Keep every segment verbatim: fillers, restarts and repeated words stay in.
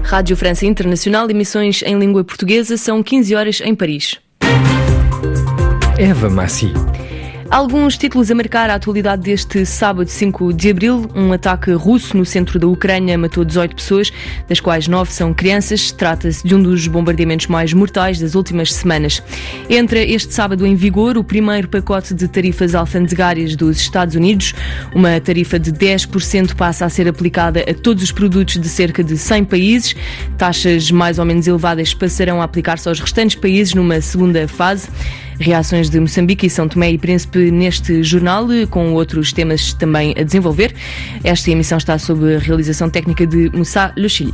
Rádio França Internacional, emissões em língua portuguesa, são quinze horas em Paris. Eva Massi. Alguns títulos a marcar a atualidade deste sábado cinco de abril. Um ataque russo no centro da Ucrânia matou dezoito pessoas, das quais nove são crianças. Trata-se de um dos bombardeamentos mais mortais das últimas semanas. Entra este sábado em vigor o primeiro pacote de tarifas alfandegárias dos Estados Unidos. Uma tarifa de dez por cento passa a ser aplicada a todos os produtos de cerca de cem países. Taxas mais ou menos elevadas passarão a aplicar-se aos restantes países numa segunda fase. Reações de Moçambique e São Tomé e Príncipe neste jornal, com outros temas também a desenvolver. Esta emissão está sob a realização técnica de Moussa Lechili.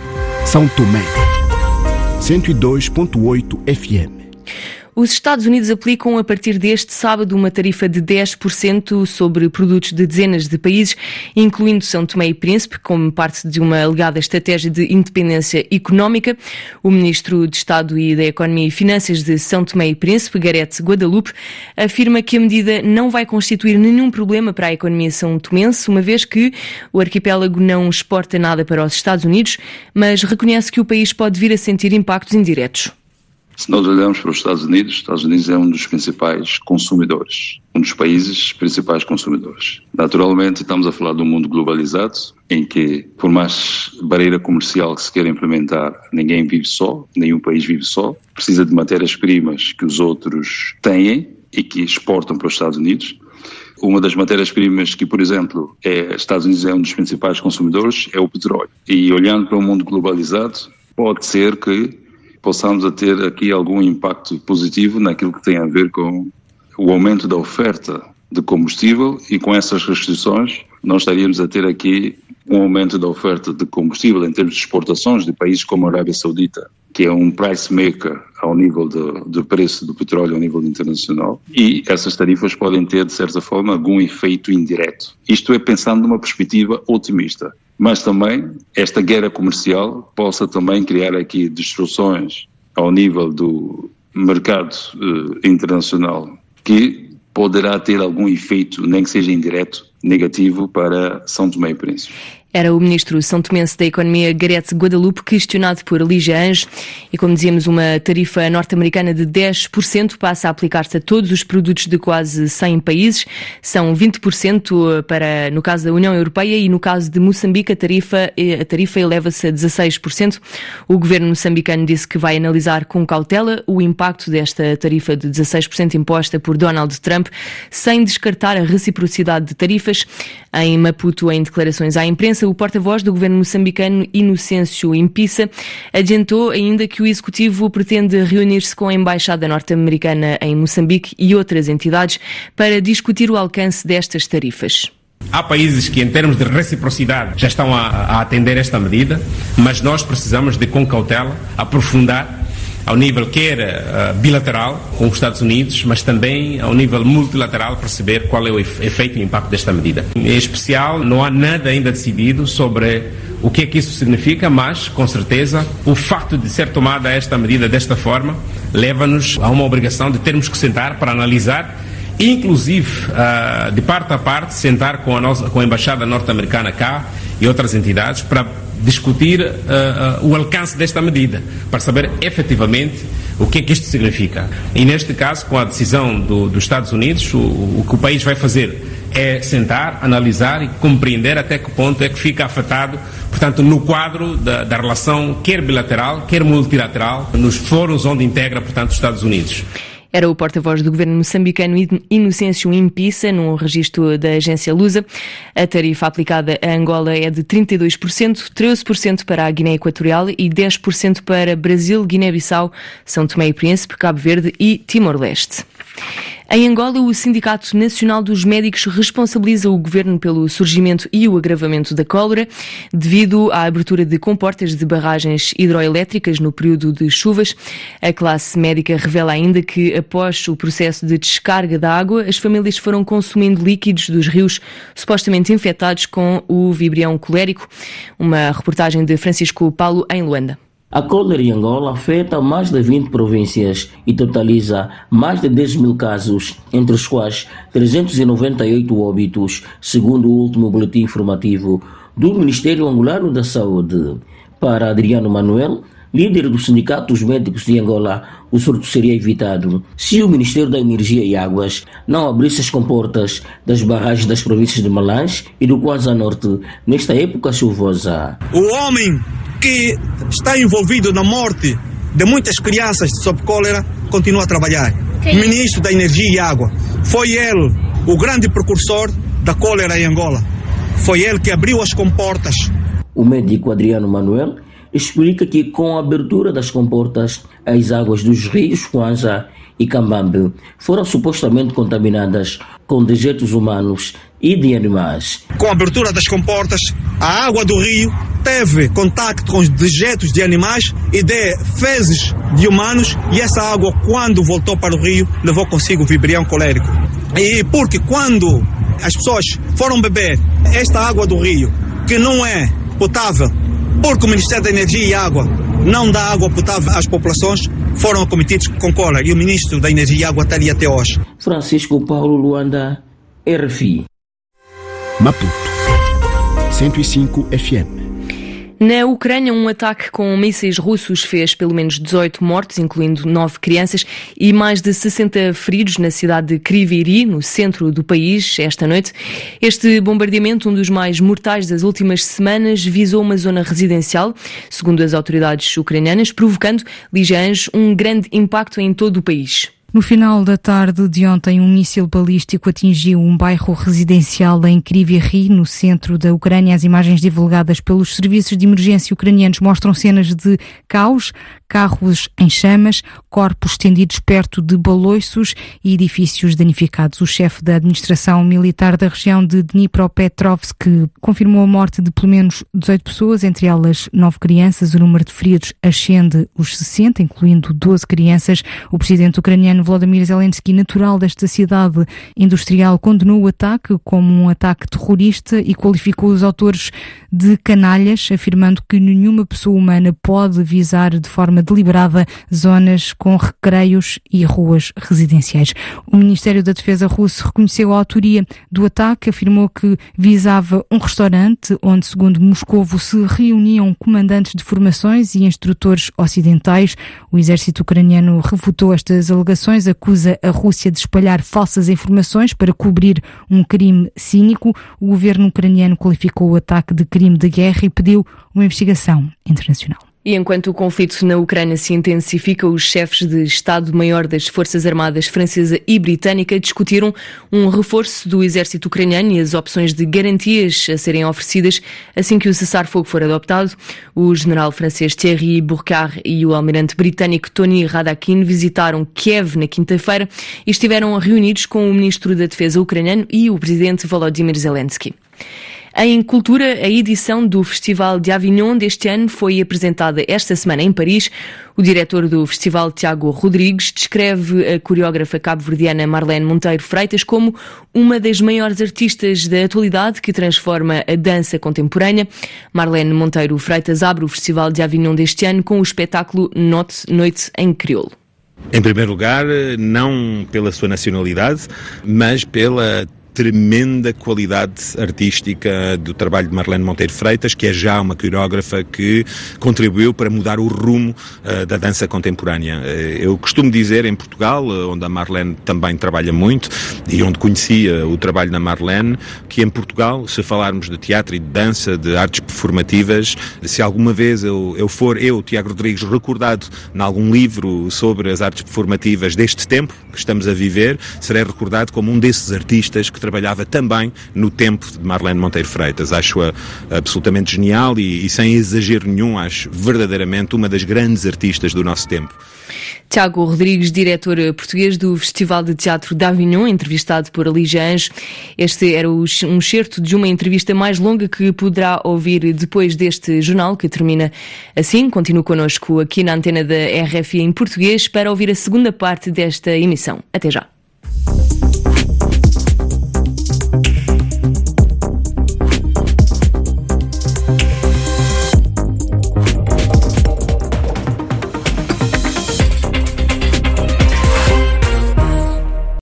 São Tomé, cento e dois ponto oito F M. Os Estados Unidos aplicam a partir deste sábado uma tarifa de dez por cento sobre produtos de dezenas de países, incluindo São Tomé e Príncipe, como parte de uma alegada estratégia de independência económica. O Ministro de Estado e da Economia e Finanças de São Tomé e Príncipe, Gareth Guadalupe, afirma que a medida não vai constituir nenhum problema para a economia são-tomense, uma vez que o arquipélago não exporta nada para os Estados Unidos, mas reconhece que o país pode vir a sentir impactos indiretos. Se nós olharmos para os Estados Unidos, os Estados Unidos é um dos principais consumidores, um dos países principais consumidores. Naturalmente, estamos a falar de um mundo globalizado, em que, por mais barreira comercial que se queira implementar, ninguém vive só, nenhum país vive só, precisa de matérias-primas que os outros têm e que exportam para os Estados Unidos. Uma das matérias-primas que, por exemplo, é, Estados Unidos é um dos principais consumidores é o petróleo. E olhando para um mundo globalizado, pode ser que possamos a ter aqui algum impacto positivo naquilo que tem a ver com o aumento da oferta de combustível, e com essas restrições nós estaríamos a ter aqui um aumento da oferta de combustível em termos de exportações de países como a Arábia Saudita, que é um price maker ao nível do, do preço do petróleo ao nível internacional, e essas tarifas podem ter, de certa forma, algum efeito indireto. Isto é pensando numa perspectiva otimista. Mas também esta guerra comercial possa também criar aqui distorções ao nível do mercado eh, internacional, que poderá ter algum efeito, nem que seja indireto, negativo para São Tomé e Príncipe. Era o ministro são-tomense da Economia, Gareth Guadalupe, questionado por Lígia Ange. E, como dizíamos, uma tarifa norte-americana de dez por cento passa a aplicar-se a todos os produtos de quase cem países. São vinte por cento para, no caso da União Europeia, e no caso de Moçambique a tarifa, a tarifa eleva-se a dezasseis por cento. O governo moçambicano disse que vai analisar com cautela o impacto desta tarifa de dezasseis por cento imposta por Donald Trump, sem descartar a reciprocidade de tarifas. Em Maputo, em declarações à imprensa, o porta-voz do governo moçambicano, Inocêncio Impissa, adiantou ainda que o executivo pretende reunir-se com a embaixada norte-americana em Moçambique e outras entidades para discutir o alcance destas tarifas. Há países que, em termos de reciprocidade, já estão a, a atender esta medida, mas nós precisamos de, com cautela, aprofundar ao nível quer uh, bilateral com os Estados Unidos, mas também ao nível multilateral, perceber qual é o efeito e o impacto desta medida. Em especial, não há nada ainda decidido sobre o que é que isso significa, mas, com certeza, o facto de ser tomada esta medida desta forma leva-nos a uma obrigação de termos que sentar para analisar, inclusive, uh, de parte a parte, sentar com a, nossa, com a Embaixada Norte-Americana cá e outras entidades para discutir uh, uh, o alcance desta medida, para saber efetivamente o que é que isto significa. E neste caso, com a decisão do, dos Estados Unidos, o, o que o país vai fazer é sentar, analisar e compreender até que ponto é que fica afetado, portanto, no quadro da, da relação quer bilateral, quer multilateral, nos fóruns onde integra, portanto, os Estados Unidos. Era o porta-voz do governo moçambicano, Inocêncio Impissa, num registro da agência Lusa. A tarifa aplicada a Angola é de trinta e dois por cento, treze por cento para a Guiné Equatorial e dez por cento para Brasil, Guiné-Bissau, São Tomé e Príncipe, Cabo Verde e Timor-Leste. Em Angola, o Sindicato Nacional dos Médicos responsabiliza o governo pelo surgimento e o agravamento da cólera devido à abertura de comportas de barragens hidroelétricas no período de chuvas. A classe médica revela ainda que, após o processo de descarga da água, as famílias foram consumindo líquidos dos rios supostamente infectados com o vibrião colérico. Uma reportagem de Francisco Paulo em Luanda. A cólera em Angola afeta mais de vinte províncias e totaliza mais de dez mil casos, entre os quais trezentos e noventa e oito óbitos, segundo o último boletim informativo do Ministério Angolano da Saúde. Para Adriano Manuel, líder do Sindicato dos Médicos de Angola, o surto seria evitado se o Ministério da Energia e Águas não abrisse as comportas das barragens das províncias de Malange e do Kwanza Norte nesta época chuvosa. O homem que está envolvido na morte de muitas crianças sob cólera continua a trabalhar. O Ministro da Energia e Água. Foi ele o grande precursor da cólera em Angola. Foi ele que abriu as comportas. O médico Adriano Manuel explica que com a abertura das comportas, as águas dos rios Kwanza e Cambambe foram supostamente contaminadas com dejetos humanos e de animais. Com a abertura das comportas, a água do rio teve contacto com os dejetos de animais e de fezes de humanos, e essa água, quando voltou para o rio, levou consigo o vibrião colérico. E porque quando as pessoas foram beber esta água do rio, que não é potável, porque o Ministério da Energia e Água não dá água potável às populações, foram acometidos com cólera, e o Ministro da Energia e Água está ali até hoje. Francisco Paulo Luanda, R F I. Maputo, cento e cinco F M. Na Ucrânia, um ataque com mísseis russos fez pelo menos dezoito mortos, incluindo nove crianças, e mais de sessenta feridos na cidade de Kryvyi Rih, no centro do país, esta noite. Este bombardeamento, um dos mais mortais das últimas semanas, visou uma zona residencial, segundo as autoridades ucranianas, provocando, diz Anjo, um grande impacto em todo o país. No final da tarde de ontem, um míssil balístico atingiu um bairro residencial em Kryvyi Rih, no centro da Ucrânia. As imagens divulgadas pelos serviços de emergência ucranianos mostram cenas de caos, carros em chamas, corpos estendidos perto de baloiços e edifícios danificados. O chefe da administração militar da região de Dnipropetrovsk confirmou a morte de pelo menos dezoito pessoas, entre elas nove crianças. O número de feridos ascende os sessenta, incluindo doze crianças. O presidente ucraniano Volodymyr Zelensky, natural desta cidade industrial, condenou o ataque como um ataque terrorista e qualificou os autores de canalhas, afirmando que nenhuma pessoa humana pode visar de forma deliberada zonas com recreios e ruas residenciais. O Ministério da Defesa russo reconheceu a autoria do ataque, afirmou que visava um restaurante onde, segundo Moscovo, se reuniam comandantes de formações e instrutores ocidentais. O exército ucraniano refutou estas alegações, acusa a Rússia de espalhar falsas informações para cobrir um crime cínico. O governo ucraniano qualificou o ataque de crime de guerra e pediu uma investigação internacional. E enquanto o conflito na Ucrânia se intensifica, os chefes de Estado-Maior das Forças Armadas francesa e britânica discutiram um reforço do exército ucraniano e as opções de garantias a serem oferecidas assim que o cessar-fogo for adoptado. O general francês Thierry Burkhard e o almirante britânico Tony Radakin visitaram Kiev na quinta-feira e estiveram reunidos com o ministro da Defesa ucraniano e o presidente Volodymyr Zelensky. Em cultura, a edição do Festival de Avignon deste ano foi apresentada esta semana em Paris. O diretor do festival, Tiago Rodrigues, descreve a coreógrafa cabo-verdiana Marlene Monteiro Freitas como uma das maiores artistas da atualidade que transforma a dança contemporânea. Marlene Monteiro Freitas abre o Festival de Avignon deste ano com o espetáculo Noite, Noite em Crioulo. Em primeiro lugar, não pela sua nacionalidade, mas pela tremenda qualidade artística do trabalho de Marlene Monteiro Freitas, que é já uma coreógrafa que contribuiu para mudar o rumo uh, da dança contemporânea. Uh, eu costumo dizer em Portugal, uh, onde a Marlene também trabalha muito e onde conhecia o trabalho da Marlene, que em Portugal, se falarmos de teatro e de dança, de artes performativas, se alguma vez eu, eu for, eu, Tiago Rodrigues, recordado em algum livro sobre as artes performativas deste tempo que estamos a viver, serei recordado como um desses artistas que trabalhava também no tempo de Marlene Monteiro Freitas. Acho-a absolutamente genial e, e sem exagero nenhum, acho verdadeiramente uma das grandes artistas do nosso tempo. Tiago Rodrigues, diretor português do Festival de Teatro de Avignon, entrevistado por Lígia Anjo. Este era um excerto de uma entrevista mais longa que poderá ouvir depois deste jornal, que termina assim. Continue connosco aqui na antena da R F I em português para ouvir a segunda parte desta emissão. Até já.